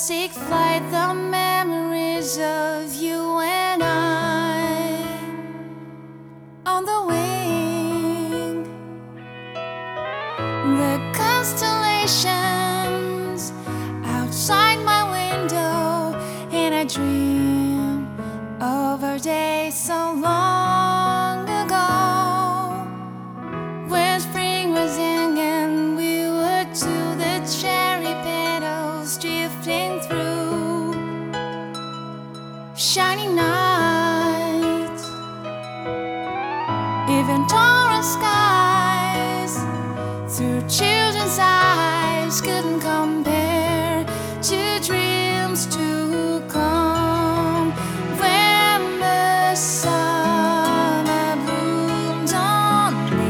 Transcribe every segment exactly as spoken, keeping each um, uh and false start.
fantastic flight, the memories of you and I on the wing, the constellations outside my window, and I dream of our days so long ago, when spring was young and we were two, the cherry petals drifting through shining nights, even taller skies, through children's eyes couldn't compare to dreams to come. When the summer blooms on me,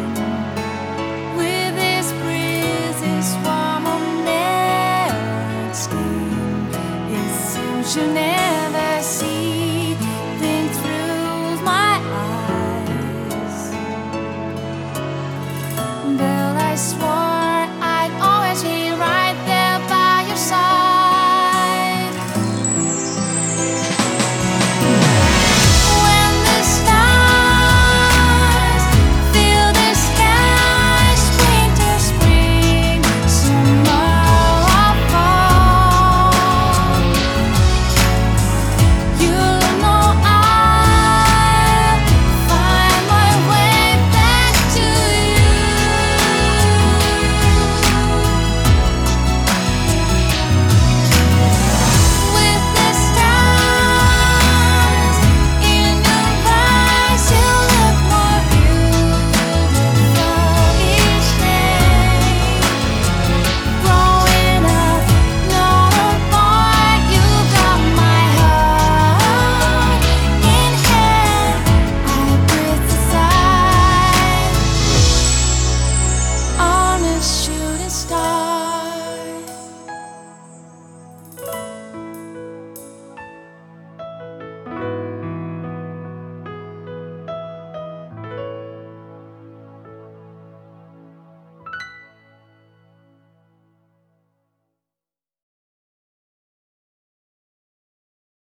with this breeze, this warm melody, it seems you never